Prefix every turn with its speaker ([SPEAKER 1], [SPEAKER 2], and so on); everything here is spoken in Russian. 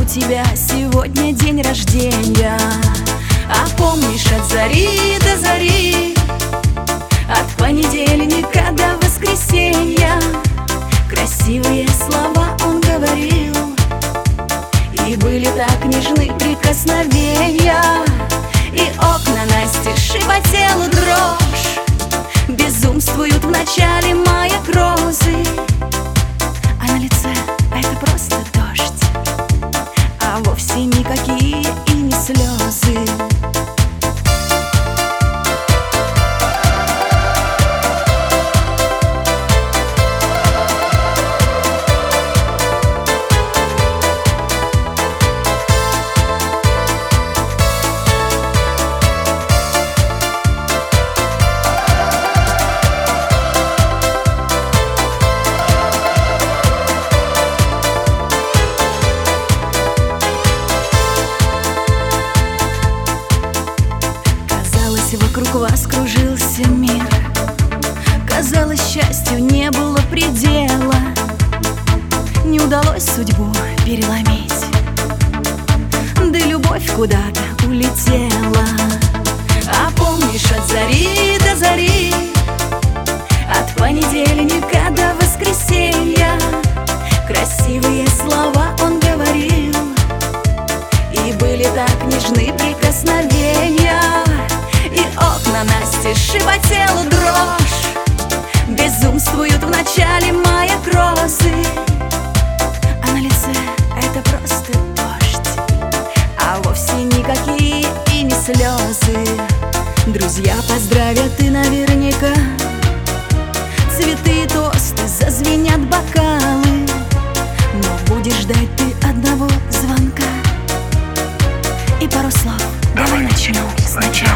[SPEAKER 1] тебя сегодня день рождения. А помнишь, от зари до зари, от понедельника до воскресенья, красивые слова он говорил, и были так нежны прикосновения. И окна настежь, и по телу дрожь, безумствуют в начале мая грозы. А на лице это просто дождь, а вовсе никакие и не слезы. Вокруг вас кружился мир, казалось, счастью не было предела. Не удалось судьбу переломить, да и любовь куда-то улетела. А помнишь, от зари до зари, от понедельника до воскресенья, красивые слова он говорил, и были так нежны прикосновения. И окна настежь, и по телу дрожь, безумствуют в начале мая грозы. А на лице это просто дождь, а вовсе никакие и не слезы. Друзья поздравят и наверняка, цветы и тосты, зазвенят бокалы. Но будешь ждать ты одного звонка и пару слов. Давай начнем сначала.